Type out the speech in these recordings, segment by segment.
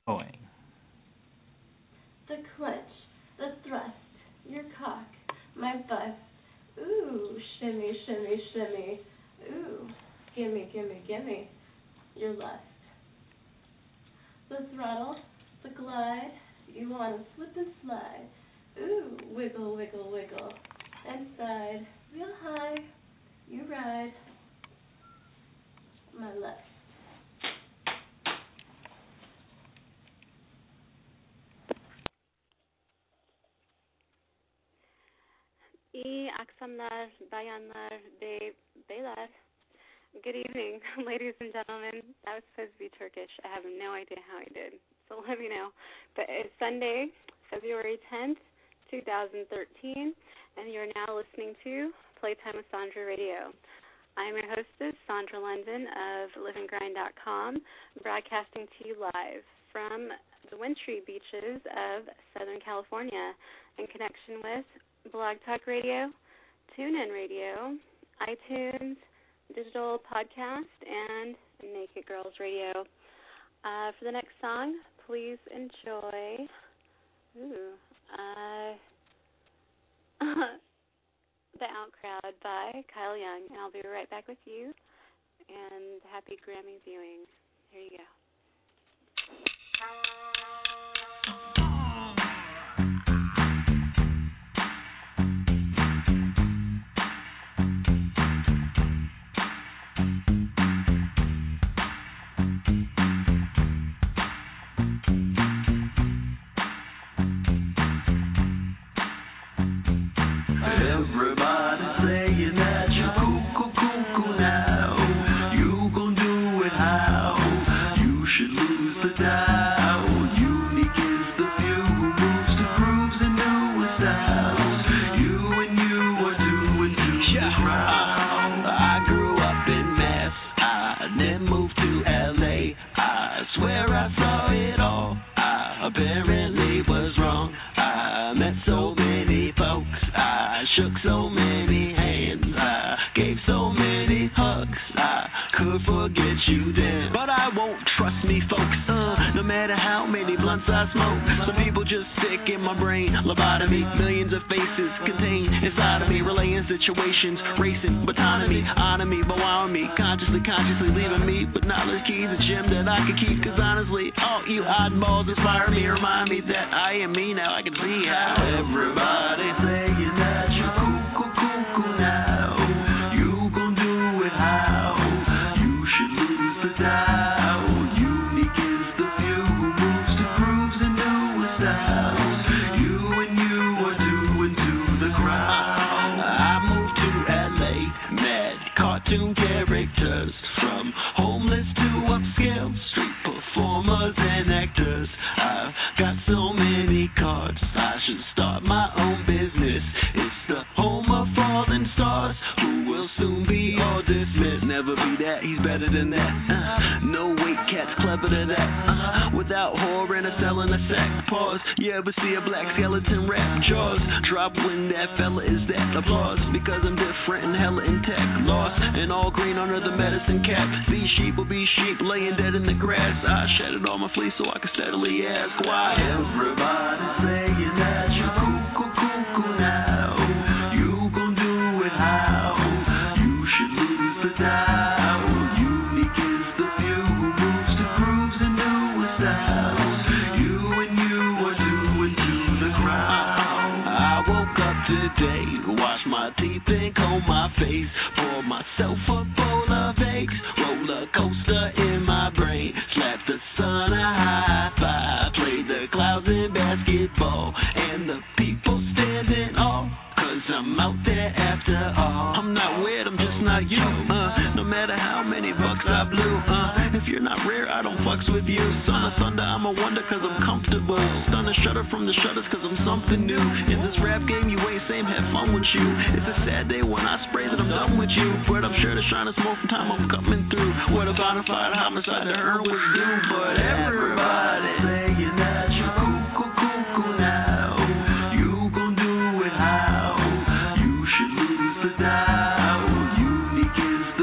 Going. The clench, the thrust, your cock, my bust. Ooh, shimmy, shimmy, shimmy. Ooh, gimme, gimme, gimme your lust. The throttle, the glide, you wanna slip and slide. Ooh, wiggle, wiggle, wiggle. Inside, real high, you ride my lust. İyi akşamlar, bayanlar, beyler. Good evening, ladies and gentlemen. That was supposed to be Turkish. I have no idea how I did, so let me know. But it's Sunday, February 10th, 2013, and you're now listening to Playtime with Sandra Radio. I'm your hostess, Sandra London of liveandgrind.com, broadcasting to you live from the wintry beaches of Southern California in connection with Blog Talk Radio, TuneIn Radio, iTunes, Digital Podcast, and Naked Girls Radio. For the next song, please enjoy The Outcrowd by Kyle Young. And I'll be right back with you, and happy Grammy viewing. Here you go.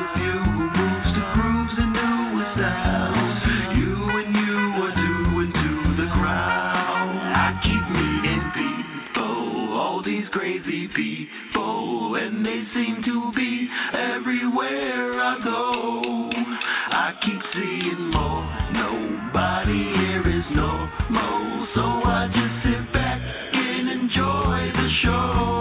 Unique is the few who moves to grooves and new styles. You and you are doing to and they seem to be everywhere I go. I keep seeing more, nobody here is normal, so I just sit back and enjoy the show.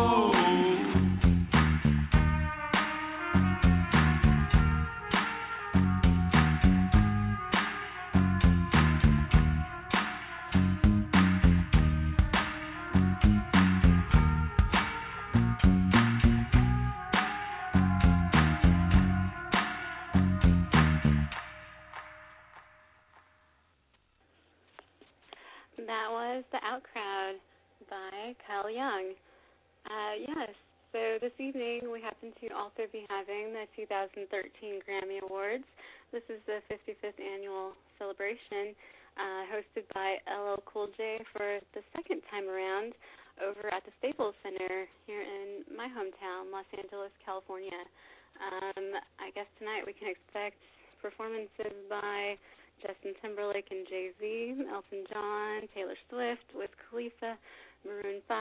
That was The Outcrowd by Kyle Young. Yes, so this evening we happen to also be having the 2013 Grammy Awards. This is the 55th annual celebration hosted by LL Cool J for the second time around over at the Staples Center here in my hometown, Los Angeles, California. I guess tonight we can expect performances by Justin Timberlake and Jay-Z, Elton John, Taylor Swift, Wiz Khalifa, Maroon 5,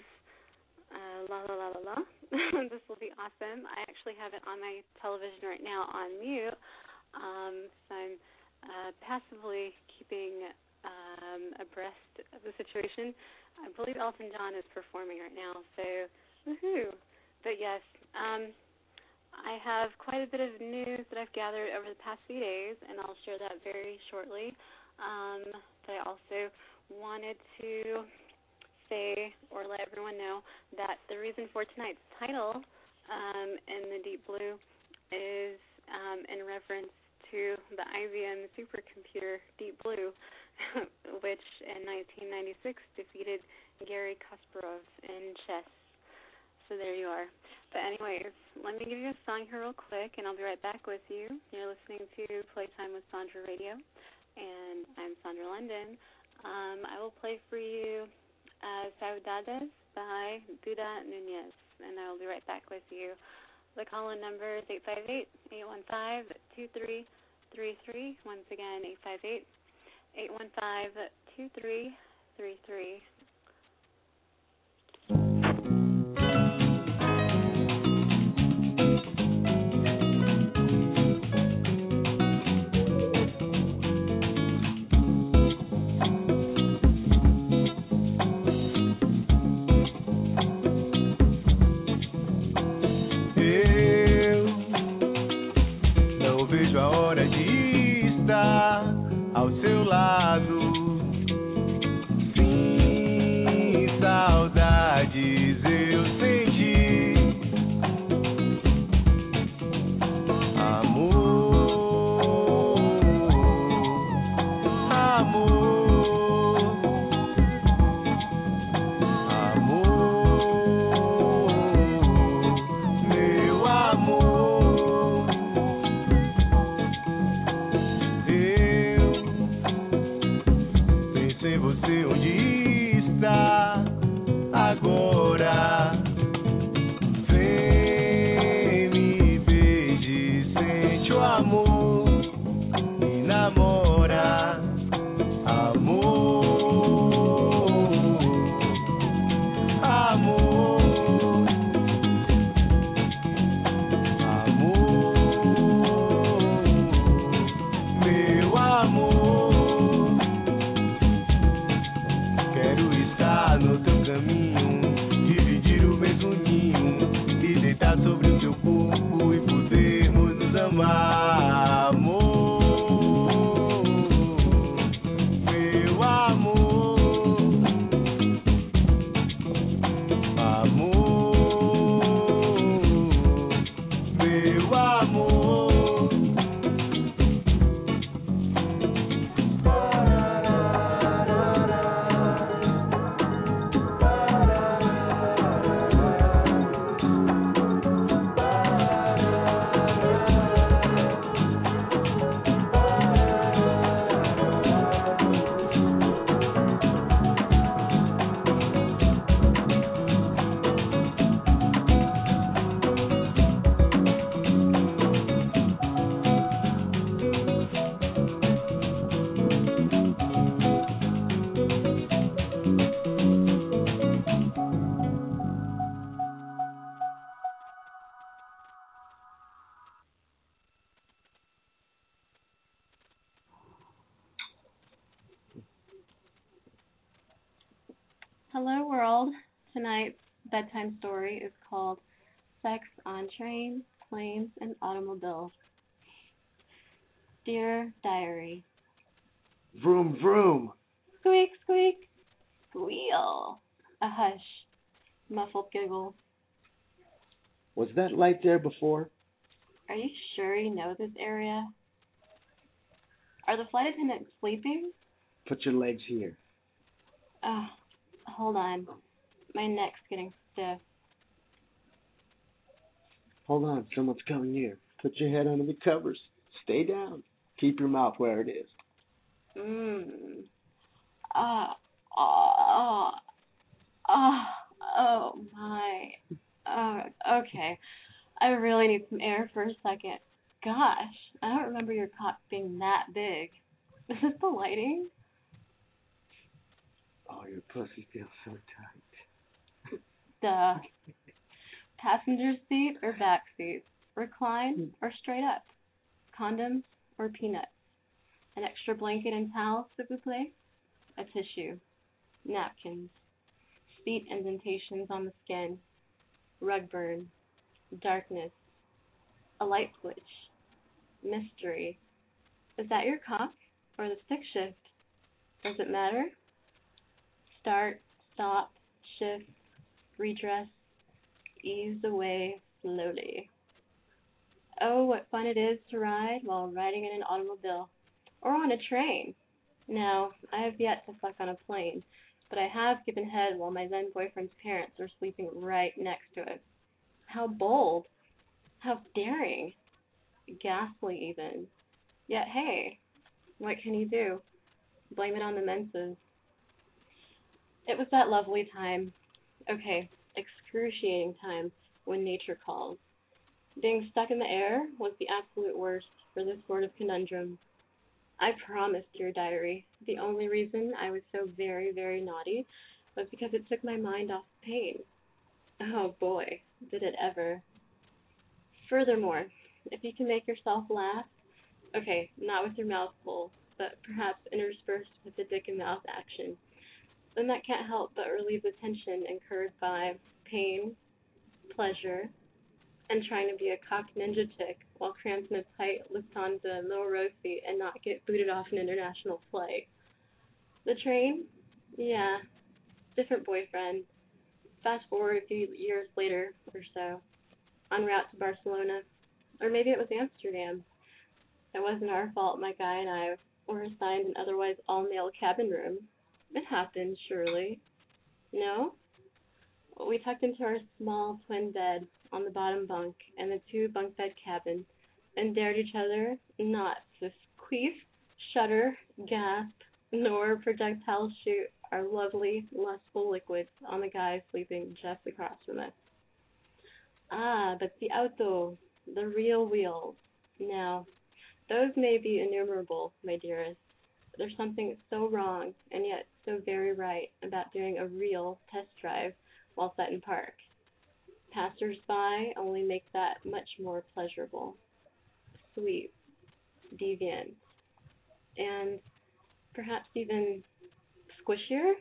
la la la la la. This will be awesome. I actually have it on my television right now on mute, so I'm passively keeping abreast of the situation. I believe Elton John is performing right now, so woohoo. But yes, I have quite a bit of news that I've gathered over the past few days, and I'll share that very shortly. But I also wanted to say or let everyone know that the reason for tonight's title, In the Deep Blue, is in reference to the IBM supercomputer Deep Blue, which in 1996 defeated Garry Kasparov in chess. So there you are. But anyways, let me give you a song here real quick, and I'll be right back with you. You're listening to Playtime with Sandra Radio, and I'm Sandra London. I will play for you Saudades by Buda Nunez, and I will be right back with you. The call-in number is 858-815-2333. Once again, 858-815-2333. Ao seu lado, sim, Hello, world. Tonight's bedtime story is called Sex on Trains, Planes, and Automobiles. Dear Diary. Vroom, vroom. Squeak, squeak, squeal. A hush. Muffled giggle. Was that light there before? Are you sure you know this area? Are the flight attendants sleeping? Put your legs here. Oh, hold on. My neck's getting stiff. Hold on, someone's coming here. Put your head under the covers. Stay down. Keep your mouth where it is. Oh my. Okay. I really need some air for a second. Gosh, I don't remember your cock being that big. Is this the lighting? Oh, your pussy feels so tight. Duh. Passenger seat or back seat? Recline or straight up? Condoms or peanuts? An extra blanket and towel, s'il vous plaît? A tissue. Napkins. Feet indentations on the skin. Rug burn. Darkness. A light switch. Mystery. Is that your cock or the stick shift? Does it matter? Start, stop, shift, redress, ease away slowly. Oh, what fun it is to ride while riding in an automobile or on a train. Now, I have yet to fuck on a plane, but I have given head while my then boyfriend's parents were sleeping right next to it. How bold. How daring. Ghastly even. Yet, hey, what can you do? Blame it on the menses. It was that lovely time. Okay, excruciating time when nature calls. Being stuck in the air was the absolute worst for this sort of conundrum. I promise, dear diary, the only reason I was so very, very naughty was because it took my mind off pain. Oh boy, did it ever. Furthermore, if you can make yourself laugh, okay, not with your mouth full, but perhaps interspersed with the dick and mouth action, then that can't help but relieve the tension incurred by pain, pleasure, and trying to be a cock ninja chick while cramped in a tight Lufthansa middle row seat and not get booted off an international flight. The train? Yeah, different boyfriend. Fast forward a few years later or so, en route to Barcelona, or maybe it was Amsterdam. It wasn't our fault my guy and I were assigned an otherwise all-male cabin room. It happened, surely. No? We tucked into our small twin bed on the bottom bunk in the two-bunk bed cabin and dared each other not to queef, shudder, gasp, nor projectile shoot our lovely, lustful liquids on the guy sleeping just across from us. Ah, but the auto, the real wheels. Now, those may be innumerable, my dearest. There's something so wrong and yet so very right about doing a real test drive while set in park. Passers-by only make that much more pleasurable, sweet, deviant, and perhaps even squishier.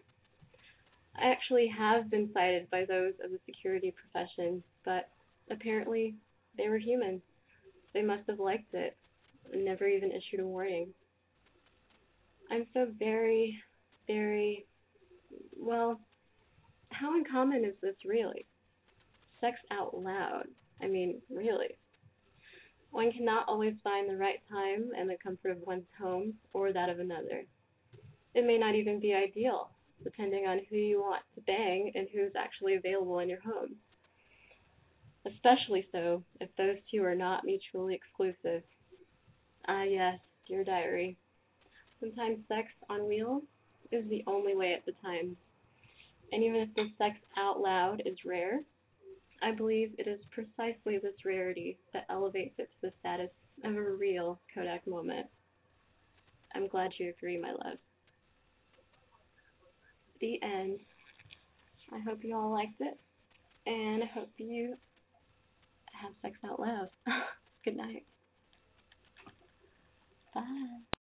I actually have been cited by those of the security profession, but apparently they were human. They must have liked it and never even issued a warning. I'm so very, very, well, how uncommon is this really? Sex out loud. I mean, really. One cannot always find the right time and the comfort of one's home or that of another. It may not even be ideal, depending on who you want to bang and who's actually available in your home. Especially so if those two are not mutually exclusive. Ah, yes, dear diary. Sometimes sex on wheels is the only way at the time. And even if the sex out loud is rare, I believe it is precisely this rarity that elevates it to the status of a real Kodak moment. I'm glad you agree, my love. The end. I hope you all liked it, and I hope you have sex out loud. Good night. Bye.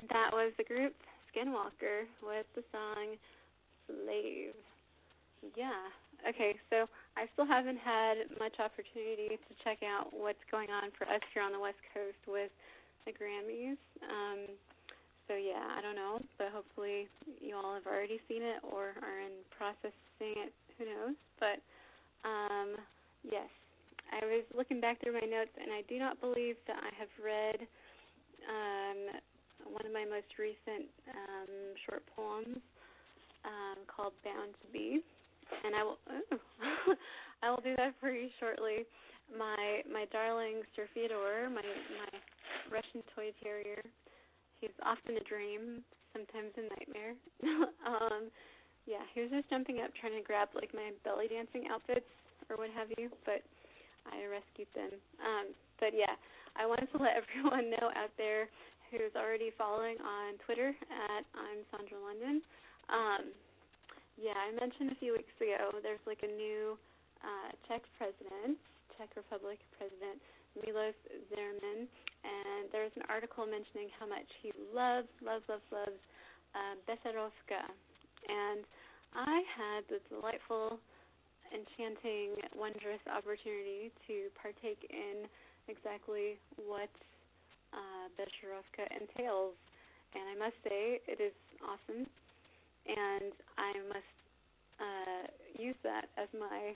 that was the group Skinwalker with the song Slave. Yeah. Okay, so I still haven't had much opportunity to check out what's going on for us here on the West Coast with the Grammys. So yeah, I don't know, but hopefully you all have already seen it or are in process of seeing it. Who knows? But yes, I was looking back through my notes, and I do not believe that I have read one of my most recent short poems called Bound to Be, and I will I will do that for you shortly. My darling Sir Fyodor, my Russian toy terrier, he's often a dream, sometimes a nightmare. Yeah, he was just jumping up trying to grab like my belly dancing outfits or what have you, but I rescued them. But yeah, I wanted to let everyone know out there who's already following on Twitter at I'm Sandra London. Yeah, I mentioned a few weeks ago there's like a new Czech Republic President, Milos Zeman, and there's an article mentioning how much he loves Beserovka. And I had the delightful, enchanting, wondrous opportunity to partake in exactly what Beserovka entails. And I must say, it is awesome. And I must use that as my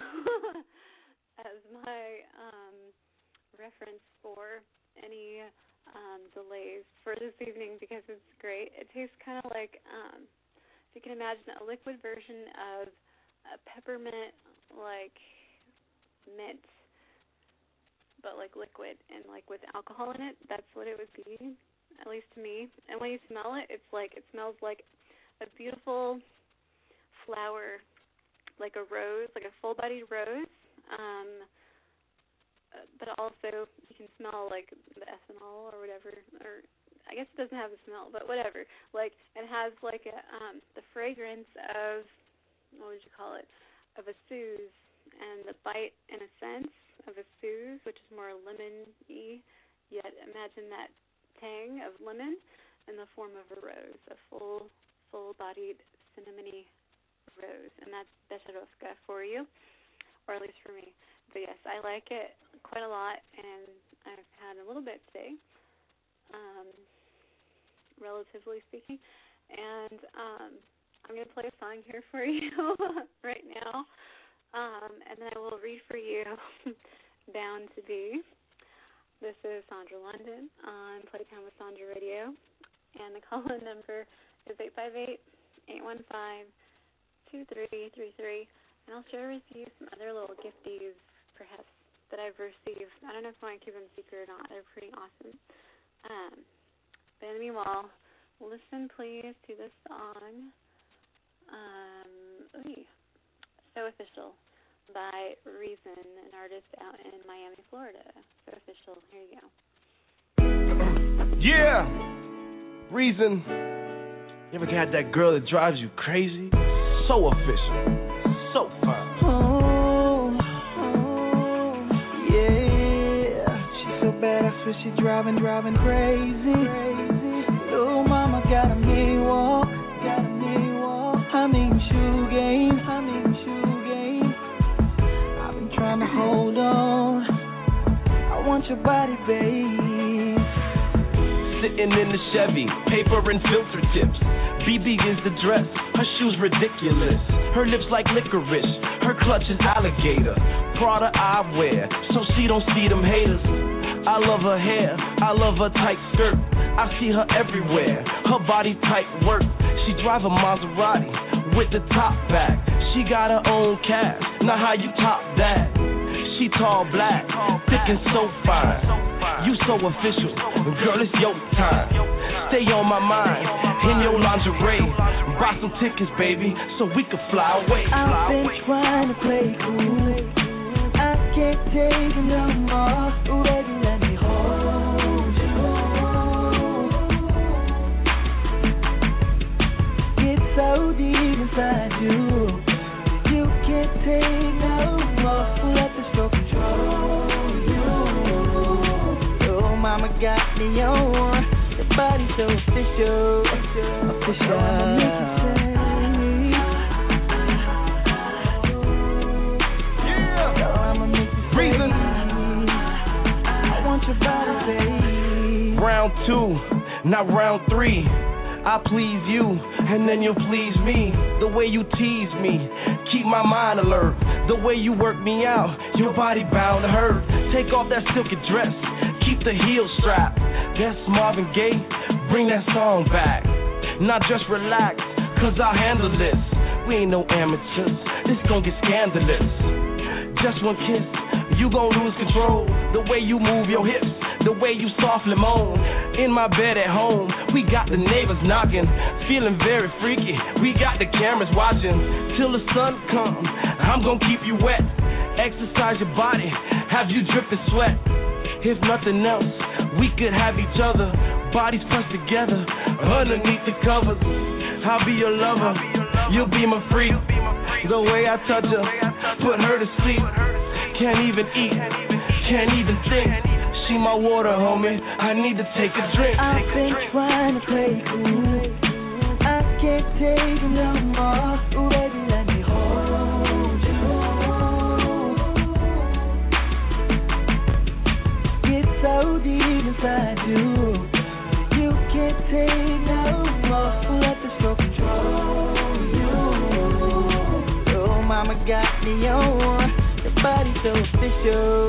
reference for any delays for this evening because it's great. It tastes kind of like, if you can imagine, a liquid version of a peppermint, like mint, but like liquid and like with alcohol in it. That's what it would be, at least to me. And when you smell it, it smells like a beautiful flower, like a rose, like a full-bodied rose. But also you can smell like the ethanol or whatever, or I guess it doesn't have a smell, but whatever. Like it has like the fragrance of, what would you call it, of a Suze, and the bite in a sense of a Suze, which is more lemon-y, yet imagine that tang of lemon in the form of a rose, a full-bodied cinnamony rose, and that's Beserovka for you, or at least for me. But yes, I like it quite a lot, and I've had a little bit today, relatively speaking, and I'm going to play a song here for you right now, and then I will read for you Bound to Be. This is Sandra London on Playtime with Sandra Radio, and the call-in number is 858-815-2333, and I'll share with you some other little gifties, perhaps, that I've received. I don't know if I want to keep them secret or not. They're pretty awesome. But in the meanwhile, listen please to this song, So Official by Reason, an artist out in Miami, Florida. So Official, here you go. Yeah! Reason. You ever had that girl that drives you crazy? So official. So fine. She driving crazy. Little mama got a mean walk. I mean shoe game. I've been trying to hold on. I want your body, babe. Sitting in the Chevy, paper and filter tips. BB is the dress, her shoes ridiculous. Her lips like licorice, her clutch is alligator. Prada I wear, so she don't see them haters. I love her hair, I love her tight skirt. I see her everywhere, her body tight work. She drive a Maserati with the top back. She got her own cash, now how you top that? She tall, black, thick and so fine. You so official, girl, it's your time. Stay on my mind, in your lingerie. Buy some tickets, baby, so we can fly away. I've been trying to play cool. I can't take it no more. Ooh, baby, let me hold you. It's so deep inside you. You can't take no more. Let the stroke control you. Oh, mama got me on. The body so official. Reason. I want your body, baby. Round 2, not round 3. I please you, and then you'll please me. The way you tease me, keep my mind alert. The way you work me out, your body bound to hurt. Take off that silky dress, keep the heel strapped. That's Marvin Gaye, bring that song back. Now just relax, cause I'll handle this. We ain't no amateurs, this gon' get scandalous. Just one kiss, you gon' lose control. The way you move your hips, the way you softly moan. In my bed at home, we got the neighbors knocking, feeling very freaky. We got the cameras watching till the sun comes. I'm gon' keep you wet, exercise your body, have you dripping sweat. If nothing else, we could have each other, bodies pressed together underneath the covers. I'll be your lover, you'll be my freak. The way I touch her, put her to sleep. Can't even eat, can't even think. She my water, homie, I need to take a drink. I've been trying to play cool, I can't take it no more. Ooh, baby, let me hold you. It's so deep inside you, you can't take no more. Let the stroke control you. Oh, mama got me on. Your body so official.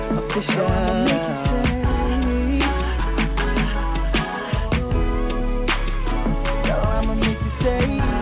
I'ma make you say,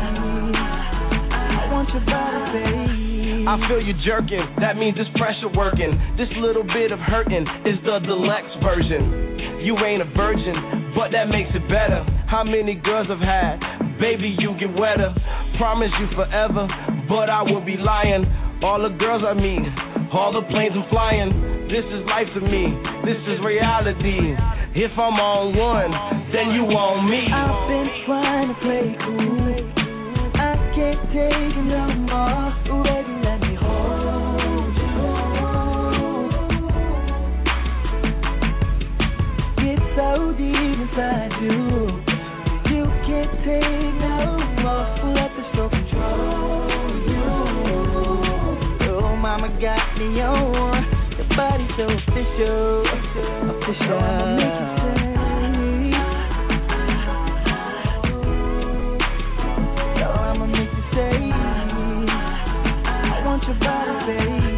I want your body, baby. I feel you jerking, that means it's pressure working. This little bit of hurting is the deluxe version. You ain't a virgin, but that makes it better. How many girls I've had, baby, you get wetter. Promise you forever, but I will be lying. All the girls I meet, all the planes I'm flying. This is life to me, this is reality. If I'm on one, then you on me. I've been trying to play cool, I can't take it no more. Ooh, baby, let me hold you. It's so deep inside you, you can't take no more. Let the stroke control you. Oh, mama got me on. Your body so official. I'ma make you say, oh, I'ma make you say, I want your body, baby.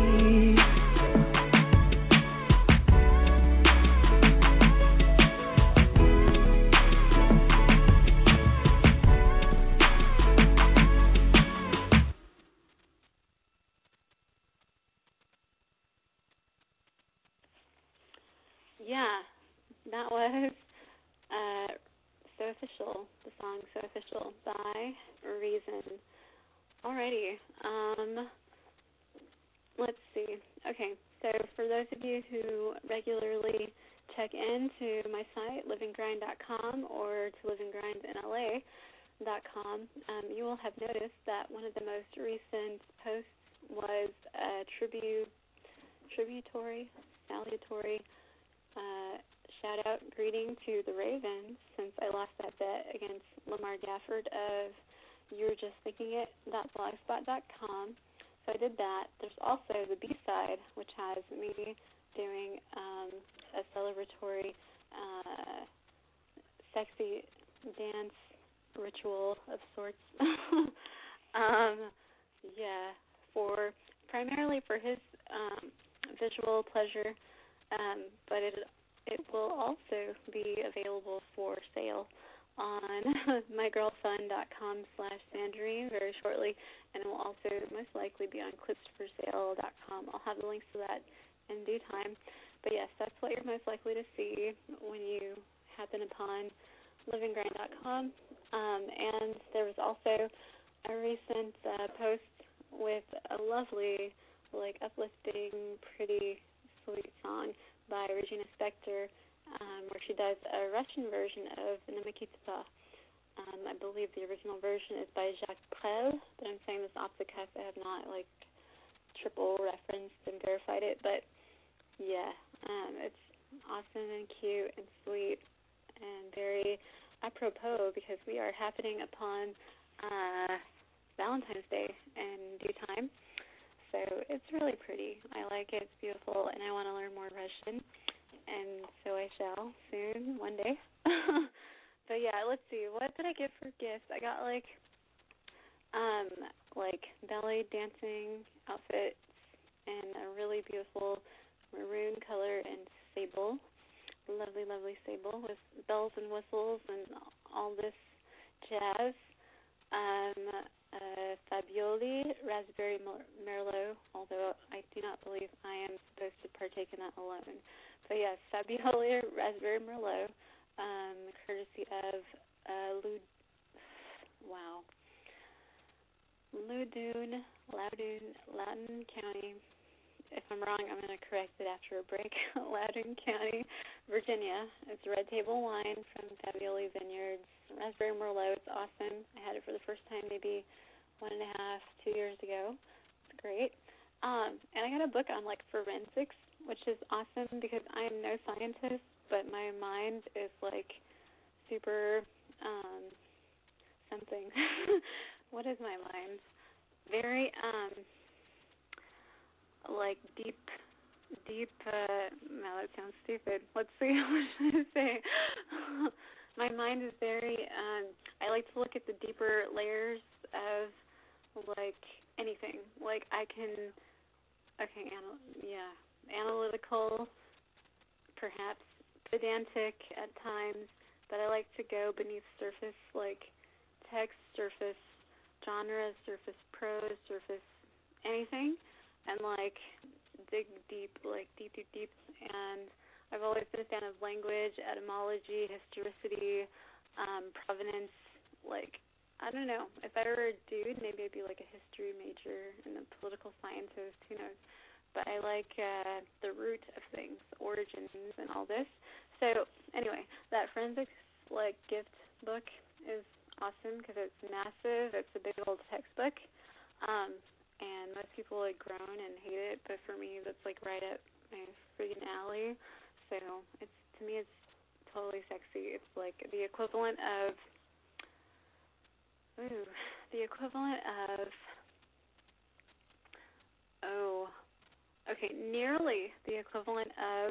Yeah, that was So Official, the song So Official by Reason. Alrighty, let's see. Okay, so for those of you who regularly check into my site, liveandgrind.com, or to liveandgrindinla.com, you will have noticed that one of the most recent posts was a salutatory shout-out greeting to the Ravens, since I lost that bet against Lamar Gafford of youwerejustthinking.it.blogspot.com. So I did that. There's also the B-side, which has me doing a celebratory sexy dance ritual of sorts. Primarily for his visual pleasure, but it will also be available for sale on mygirlfun.com/Sandrine very shortly, and it will also most likely be on clipsforsale.com. I'll have the links to that in due time. But yes, that's what you're most likely to see when you happen upon liveandgrind.com. And there was also a recent post with a lovely, uplifting, pretty sweet song by Regina Spektor, where she does a Russian version of Namikita. I believe the original version is by Jacques Brel, but I'm saying this off the cuff. I have not, triple referenced and verified it, but, yeah, it's awesome and cute and sweet and very apropos because we are happening upon Valentine's Day in due time. So it's really pretty. I like it. It's beautiful, and I want to learn more Russian, and so I shall soon, one day. But yeah, let's see. What did I get for gifts? I got like ballet dancing outfits and a really beautiful maroon color and sable, lovely, lovely sable with bells and whistles and all this jazz. Fabioli raspberry merlot, although I do not believe I am supposed to partake in that alone. But yes, Fabioli raspberry merlot, courtesy of Loudoun County. If I'm wrong, I'm going to correct it after a break. Loudoun County, Virginia. It's red table wine from Fabioli Vineyards. Raspberry Merlot. It's awesome. I had it for the first time maybe 1.5, 2 years ago. It's great. And I got a book on forensics, which is awesome because I am no scientist, but my mind is super something. What is my mind? Very deep, no, that sounds stupid. Let's see, what should I say? My mind is very, I like to look at the deeper layers of, anything. I can, analytical, perhaps pedantic at times, but I like to go beneath surface, text, surface, genre, surface, prose, surface, anything, and dig deep, deep, and I've always been a fan of language, etymology, historicity, provenance, I don't know, if I were a dude, maybe I'd be a history major and a political scientist, who knows, but I like the root of things, origins, and all this. So, anyway, that forensics, gift book is awesome because it's massive, it's a big old textbook, and most people groan and hate it, but for me that's right up my friggin' alley. So to me it's totally sexy. It's the equivalent of nearly the equivalent of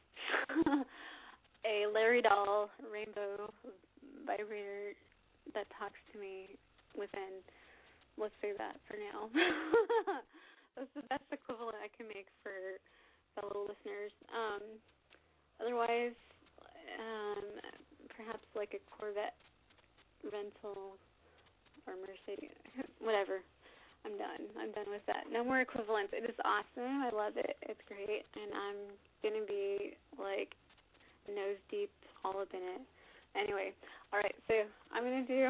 a Larry Doll rainbow vibrator that talks to me within. Let's say that for now. That's the best equivalent I can make for fellow listeners. Otherwise, perhaps a Corvette rental or Mercedes, whatever. I'm done with that. No more equivalents. It is awesome. I love it. It's great. And I'm going to be, nose deep all up in it. Anyway, all right, so I'm going to do...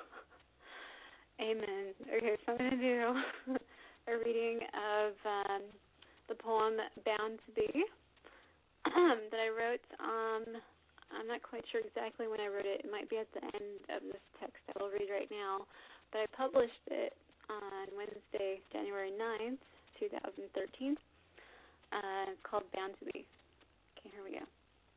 Amen. Okay, so I'm going to do a reading of the poem Bound to Be that I wrote. I'm not quite sure exactly when I wrote it. It might be at the end of this text I will read right now. But I published it on Wednesday, January 9th, 2013, called Bound to Be. Okay, here we go.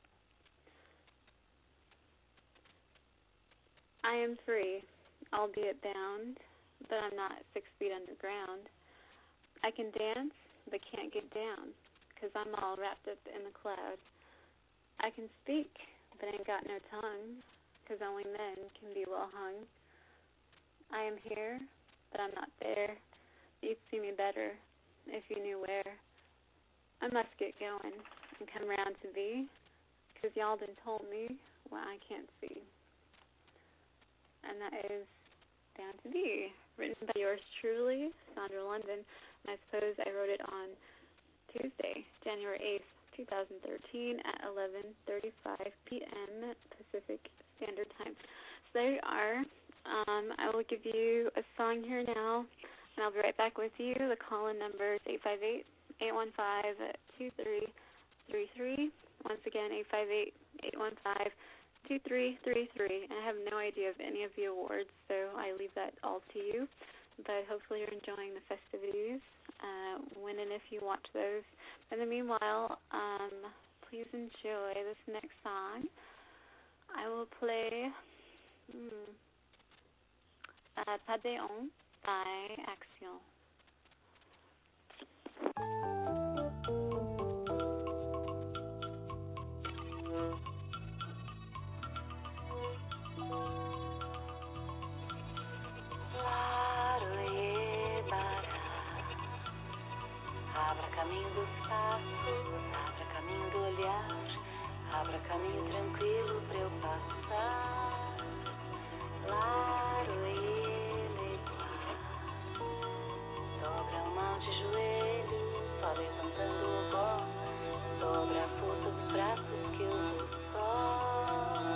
I am free, albeit bound, but I'm not 6 feet underground. I can dance, but can't get down, 'cause I'm all wrapped up in the cloud. I can speak, but ain't got no tongue, 'cause only men can be well hung. I am here, but I'm not there. You'd see me better if you knew where. I must get going and come round to thee, 'cause y'all done told me what I can't see. And that is Bound to Be, written by yours truly, Sandra London, and I suppose I wrote it on Tuesday, January 8th, 2013 at 11:35 p.m. Pacific Standard Time. So there you are. I will give you a song here now, and I'll be right back with you. The call-in number is 858-815-2333. Once again, 858-815-2333. And I have no idea of any of the awards, so I leave that all to you. But hopefully you're enjoying the festivities when and if you watch those. In the meanwhile, please enjoy this next song. I will play Carpe Diem by Axial. Abra caminho dos passos, abra caminho do olhar, abra caminho tranquilo pra eu passar. Dobra a mão de joelho, só levantando o pó. Dobra a força dos braços que eu vou só.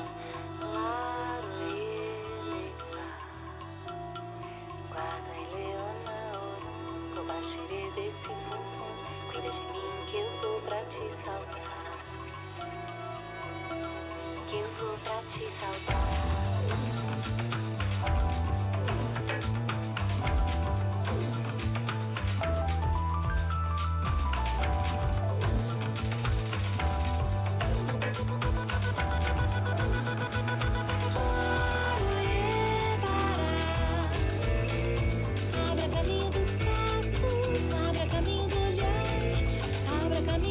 Guarda e leona ouro, pro baixire desse fundo. Cuida de mim que eu vou pra te salvar. Que eu vou pra te salvar.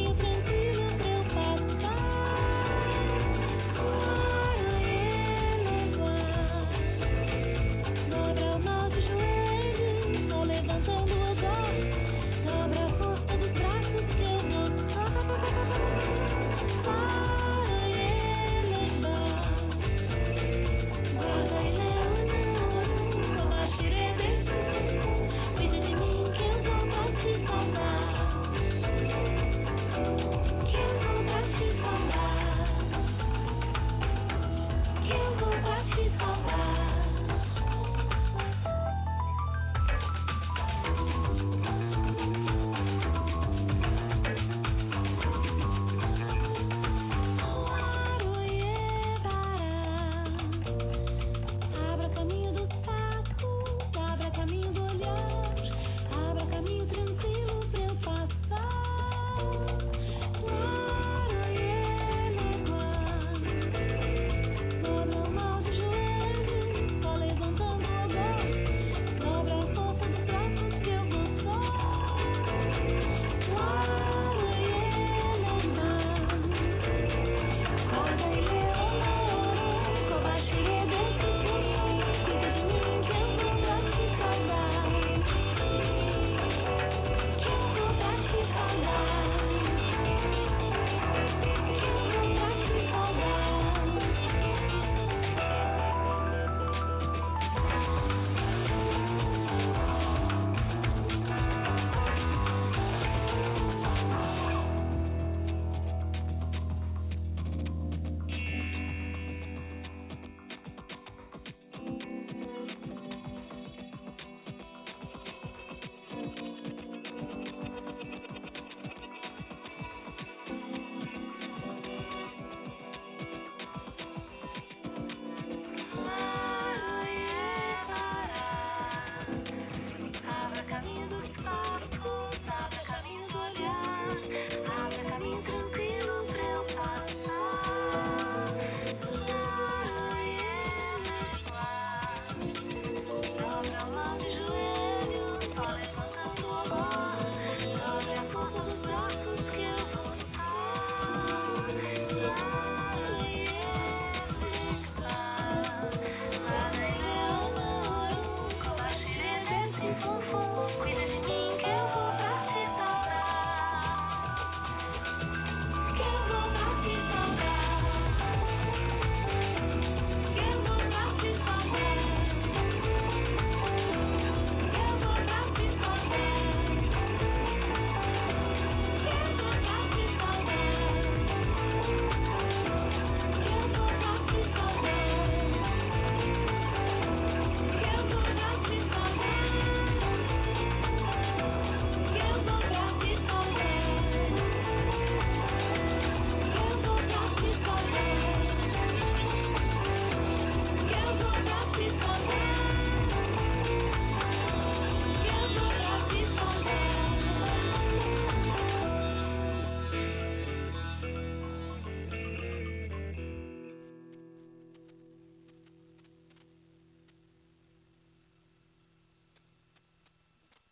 Tranquilo pra eu passar.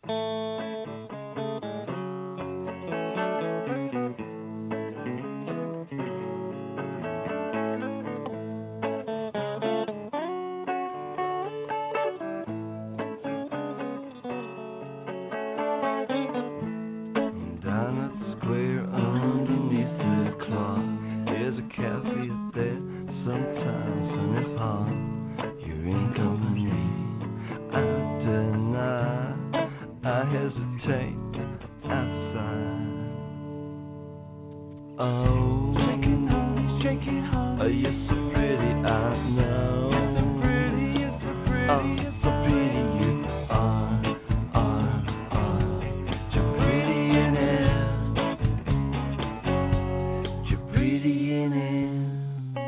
Down at the square underneath the clock, there's a cafe there. Sometimes when it's hard, you're in company. I deny, I hesitate outside. Oh, yes, so pretty, I know. Oh, so pretty you are. You're pretty in it. You're pretty in it.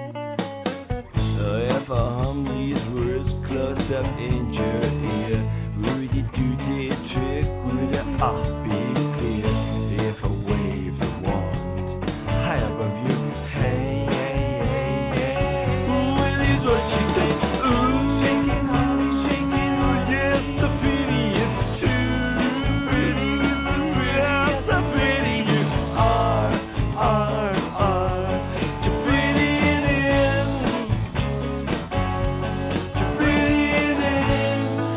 If I hum these words close up in your ear, would you do the trick? Would your art be clear? If I wave the wand high above you, hey, well, here's what she said. Ooh, shake it, oh yes, so pretty it's true. Yeah, so pretty you are. You're pretty in it. You're pretty in it.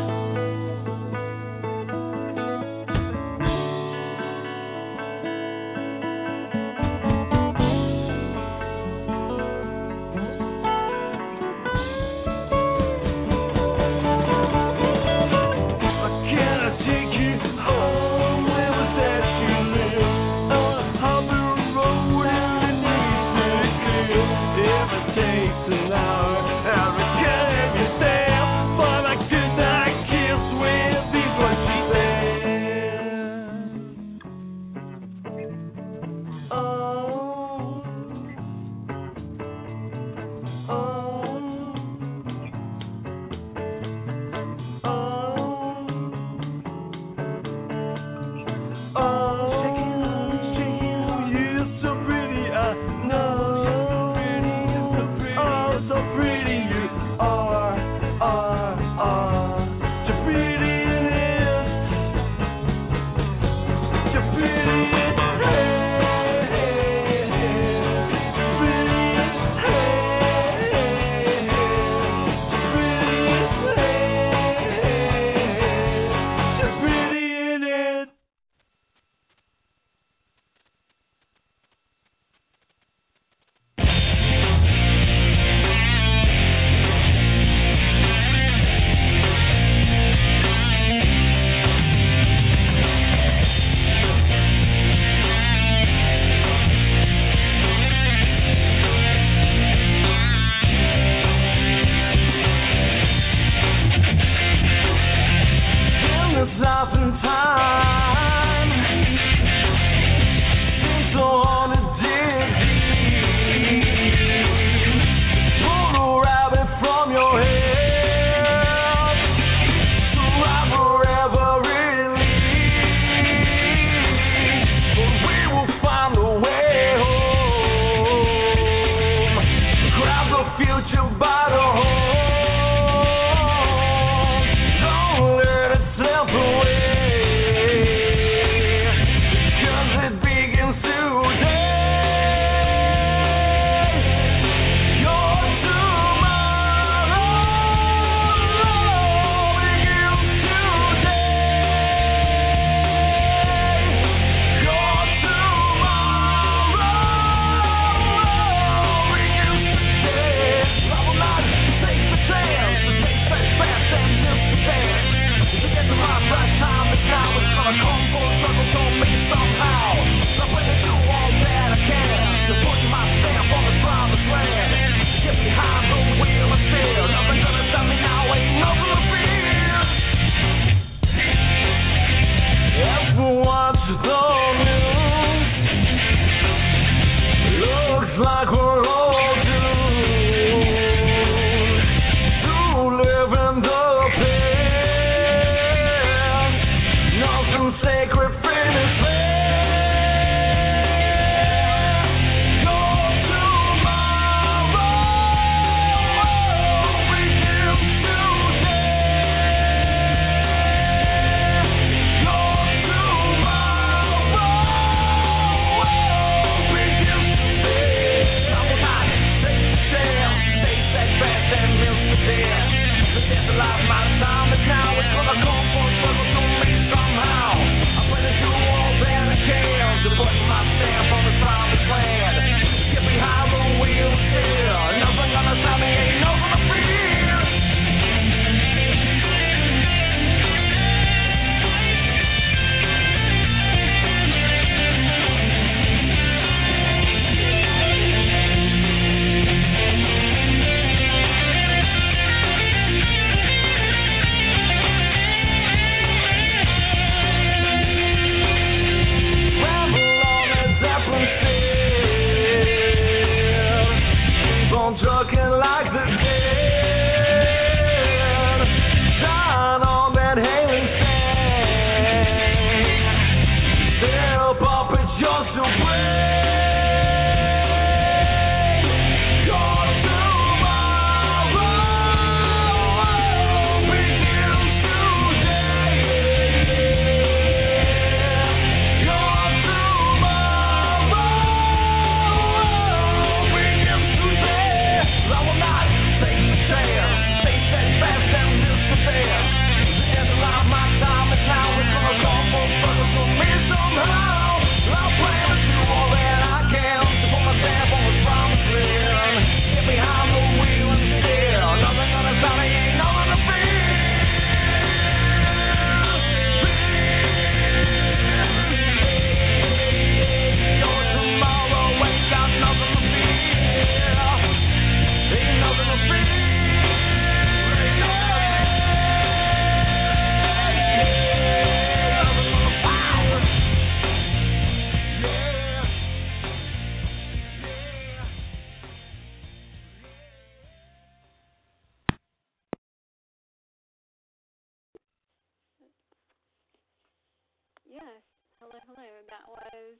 hello. That was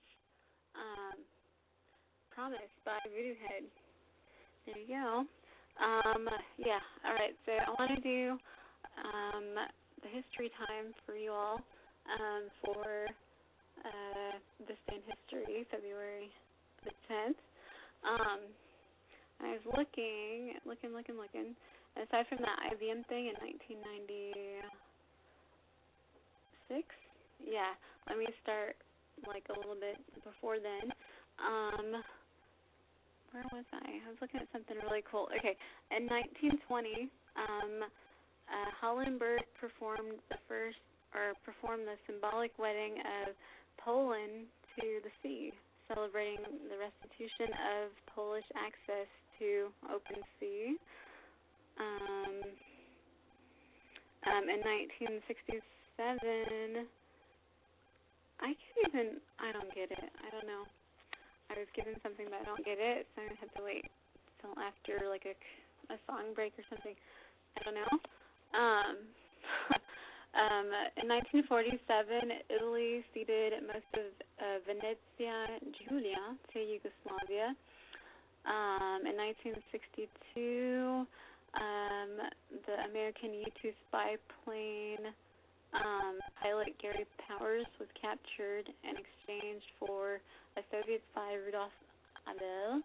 Promise by Voodoo Head. There you go. Yeah, all right. So I want to do the history time for you all for this day in history, February the 10th. I was looking. And aside from that IBM thing in 1996, yeah, let me start like a little bit before then. Where was I? I was looking at something really cool. Okay, in 1920, Hollenberg performed the symbolic wedding of Poland to the sea, celebrating the restitution of Polish access to open sea. In 1967, I don't get it. I don't know. I was given something, but I don't get it, so I'm going to have to wait till after, like, a song break or something. I don't know. In 1947, Italy ceded most of Venezia Giulia to Yugoslavia. In 1962, the American U-2 spy plane pilot Gary Powers was captured and exchanged for a Soviet spy, Rudolf Abel.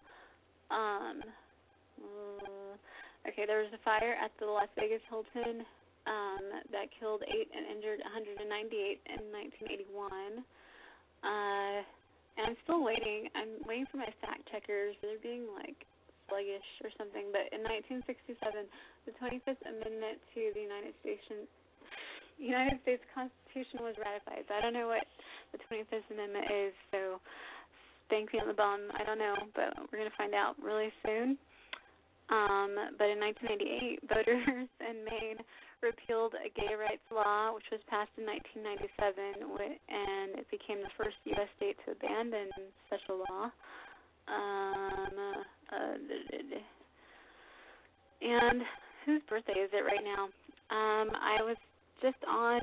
Okay, there was a fire at the Las Vegas Hilton that killed 8 and injured 198 in 1981. And I'm still waiting. I'm waiting for my fact checkers. They're being, like, sluggish or something. But in 1967, the 25th Amendment to the United States Constitution was ratified. So I don't know what the 25th Amendment is, so spank me on the bum. I don't know, but we're going to find out really soon. But in 1988, voters in Maine repealed a gay rights law, which was passed in 1997, and it became the first U.S. state to abandon such a law. And whose birthday is it right now? I was just on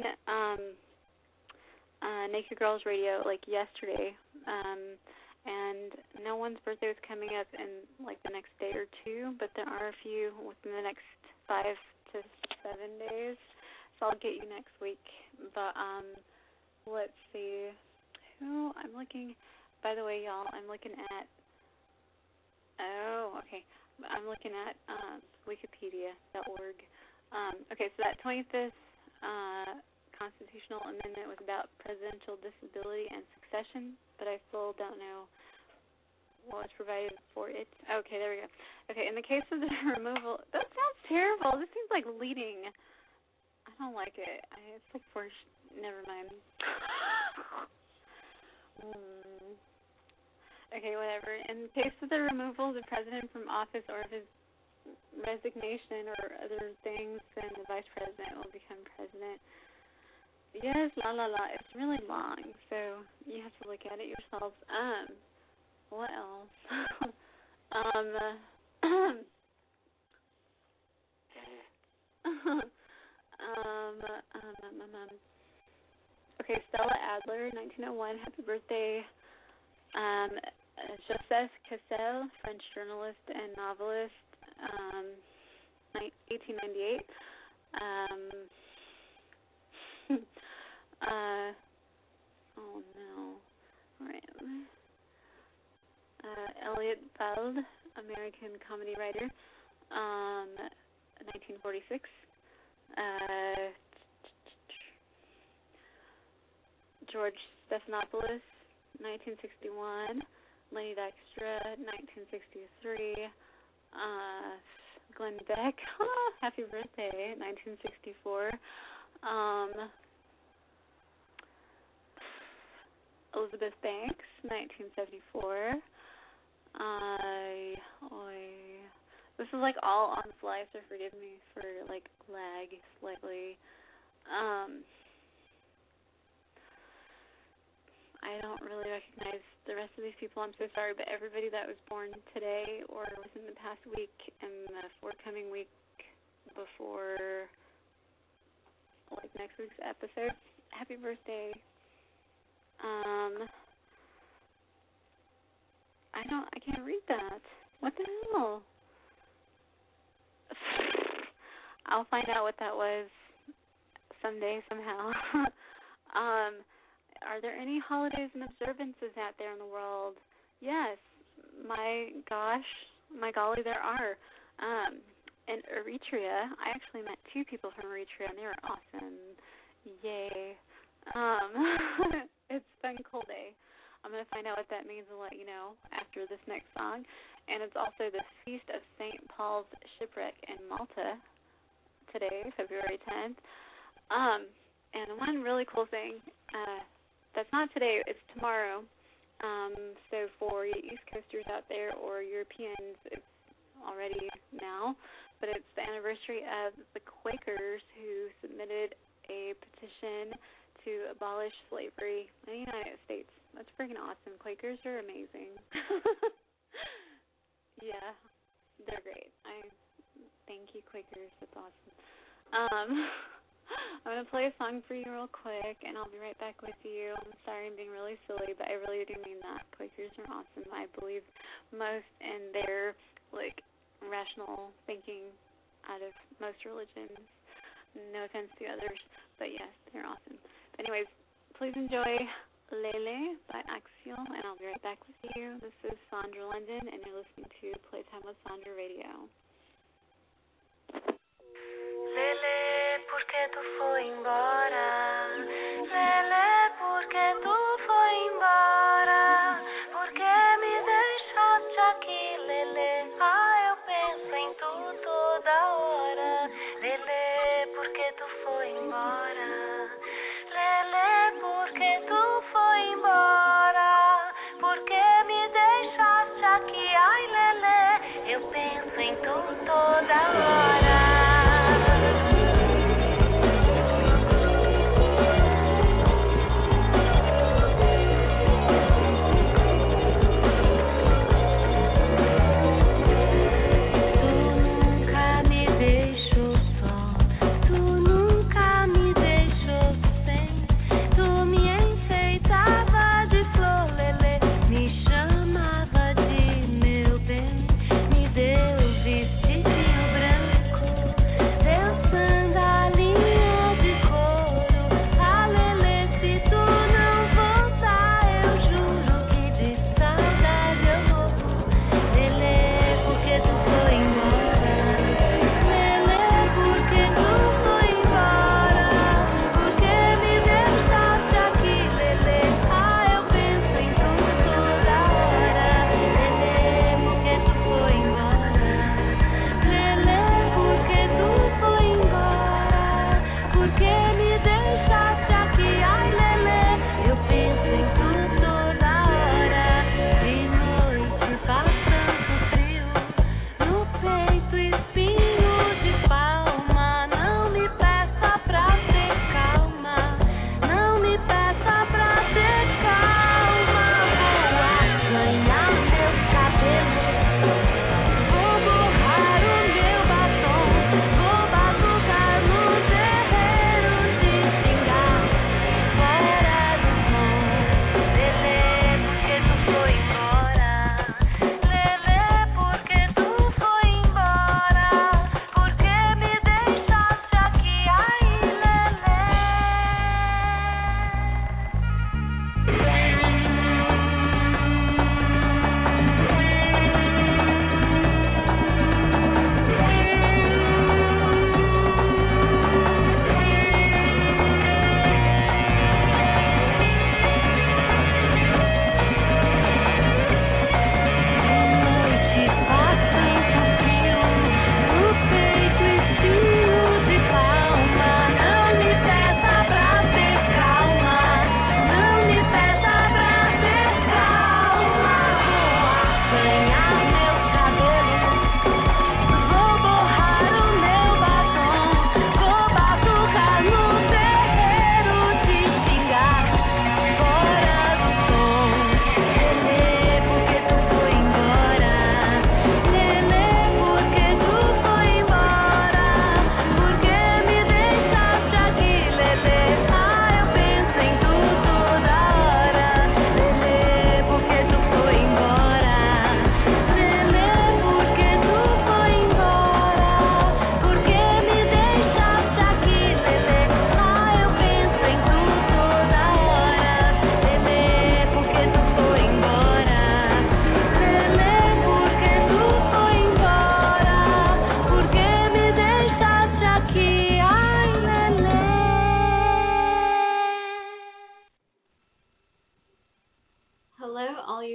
Naked Girls Radio like yesterday, and no one's birthday is coming up in like the next day or two, but there are a few within the next 5 to 7 days, so I'll get you next week. But let's see who I'm looking. By the way, y'all, I'm looking at. Oh, okay. I'm looking at Wikipedia.org. Okay, so that 25th Constitutional Amendment was about presidential disability and succession, but I still don't know what was provided for it. Okay, there we go. Okay, in the case of the removal, that sounds terrible. This seems like leading. I don't like it. It's like never mind. Okay, whatever. In the case of the removal of the president from office or of his resignation or other things, then the vice president will become president. Yes, it's really long, so you have to look at it yourselves. What else? Okay, Stella Adler, 1901, happy birthday. Joseph Cassel, French journalist and novelist, 1898. Oh no. All right. Elliot Feld, American comedy writer, 1946. George Stephanopoulos, 1961. Lenny Dykstra, 1963. Glenn Beck, happy birthday, 1964. Elizabeth Banks, 1974. This is like all on the fly, so forgive me for like lag slightly. I don't really recognize the rest of these people. I'm so sorry, but everybody that was born today or within the past week and the forthcoming week before like next week's episode, happy birthday. I can't read that. What the hell? I'll find out what that was someday, somehow. Are there any holidays and observances out there in the world? Yes. My golly, there are. In Eritrea, I actually met 2 people from Eritrea, and they were awesome. Yay. It's Fenkilde. I'm going to find out what that means and let you know after this next song. And it's also the Feast of St. Paul's Shipwreck in Malta today, February 10th. And one really cool thing, that's not today, it's tomorrow. So for you East Coasters out there or Europeans, it's already now, but it's the anniversary of the Quakers who submitted a petition to abolish slavery in the United States. That's freaking awesome. Quakers are amazing. Yeah, they're great. Thank you, Quakers. That's awesome. I'm going to play a song for you real quick, and I'll be right back with you. I'm sorry I'm being really silly, but I really do mean that. Quakers are awesome. I believe most in their, rational thinking out of most religions. No offense to others, but yes, they're awesome. Anyways, please enjoy Lele by Axial, and I'll be right back with you. This is Sandra London, and you're listening to Playtime with Sandra Radio. Lele, por que tu foi embora? Lele, por que tu foi embora? Por que me deixaste aqui, Lele? Eu penso em tu toda hora. Lele, por que tu foi embora? Lele, por que tu foi embora? Por que me deixaste aqui? Ai, Lele, eu penso em tu toda hora.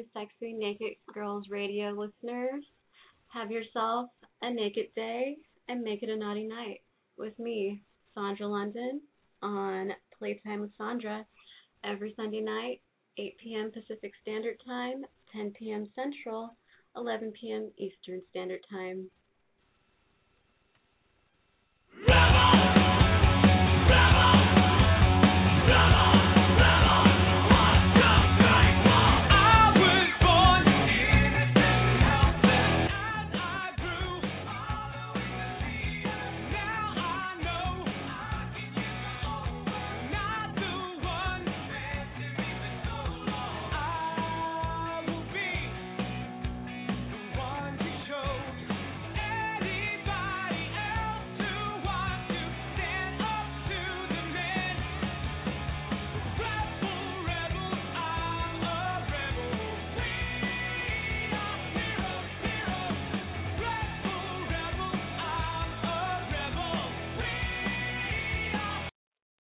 sexy Naked Girls Radio listeners. Have yourself a naked day and make it a naughty night with me, Sandra London, on Playtime with Sandra every Sunday night, 8 p.m. Pacific Standard Time, 10 p.m. Central, 11 p.m. Eastern Standard Time.